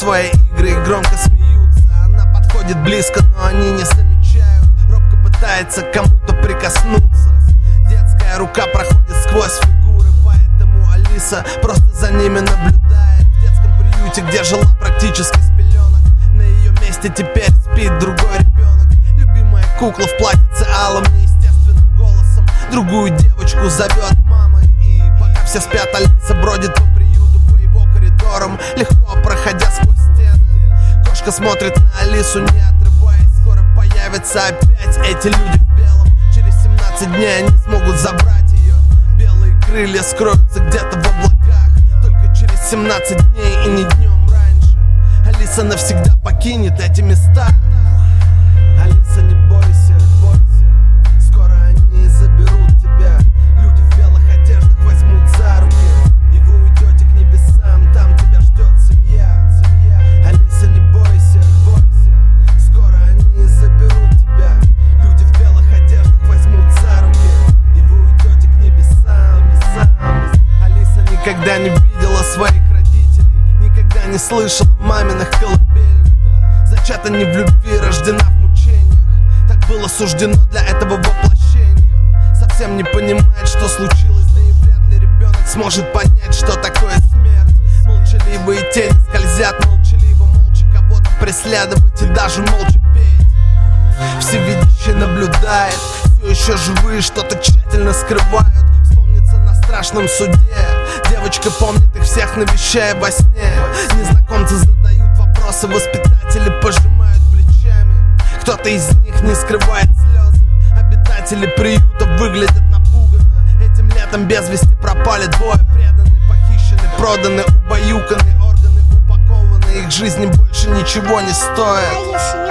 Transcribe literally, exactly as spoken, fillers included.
свои игры и громко смеются. Она подходит близко, но они не замечают. Робко пытается кому-то прикоснуться. Детская рука проходит сквозь фигуры, поэтому Алиса просто за ними наблюдает. В детском приюте, где жила практически с пеленок, на ее месте теперь спит другой ребенок. Любимая кукла в платьице алым неестественным голосом другую девочку зовет мамой. И пока все спят, Алиса бродит по приюту, по его коридорам, легко проходя сквозь стены. Кошка смотрит на Алису, не отрываясь. Скоро появятся опять эти люди в белом. Через семнадцать дней они смогут забрать ее. Белые крылья скроются где-то в облаках. Только через семнадцать дней и не днем раньше Алиса навсегда покинет эти места. Алиса, не бойся, бойся, скоро они заберут тебя. Люди в белых одеждах возьмут за руки, и вы уйдете к небесам, там тебя ждет семья, семья. Алиса, не бойся, бойся, скоро они заберут тебя. Люди в белых одеждах возьмут за руки, и вы уйдете к небесам, небесам. Алиса никогда не видела своих родителей, никогда не слышала маминых колыбельных. Зачата не в любви, рождена в мучениях. Так было суждено для этого воплощения. Совсем не понимает, что случилось, да и вряд ли ребенок сможет понять, что такое смерть. Молчаливые тени скользят молчаливо, молча кого-то преследовать и даже молча петь. Всевидящий наблюдает, все еще живые что-то тщательно скрывают. Вспомнится на страшном суде, девочка помнит их всех, навещая во сне. Незнакомцы задают вопросы, воспитатели пожимают плечами. Кто-то из них не скрывает слезы. Обитатели приюта выглядят напуганно. Этим летом без вести пропали двое. Преданы, похищены, проданы, убаюканы, органы упакованы. Их жизни больше ничего не стоят.